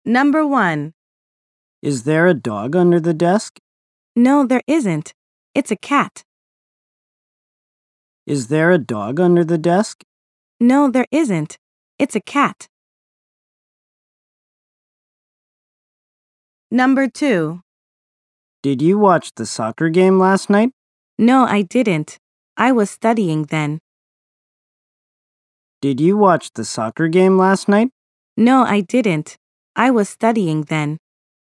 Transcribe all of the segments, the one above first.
Number 1. Is there a dog under the desk? No, there isn't. It's a cat. Is there a dog under the desk? No, there isn't. It's a cat. Number 2. Did you watch the soccer game last night? No, I didn't. I was studying then. Did you watch the soccer game last night? No, I didn't. I was studying then.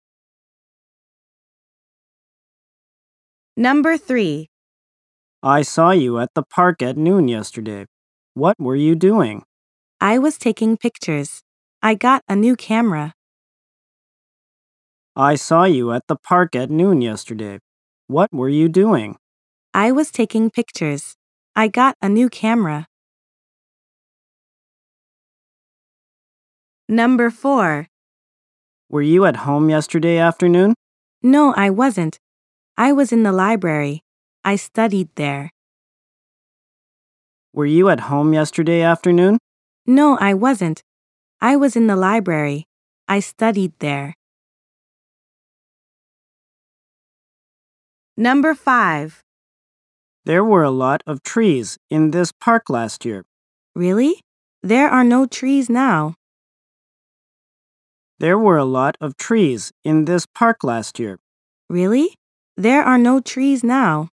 Number 3. I saw you at the park at noon yesterday. What were you doing? I was taking pictures. I got a new camera. I saw you at the park at noon yesterday. What were you doing? I was taking pictures. I got a new camera. Number 4. Were you at home yesterday afternoon? No, I wasn't. I was in the library. I studied there. Were you at home yesterday afternoon? No, I wasn't. I was in the library. I studied there. Number 5. There were a lot of trees in this park last year. Really? There are no trees now. There were a lot of trees in this park last year. Really? There are no trees now.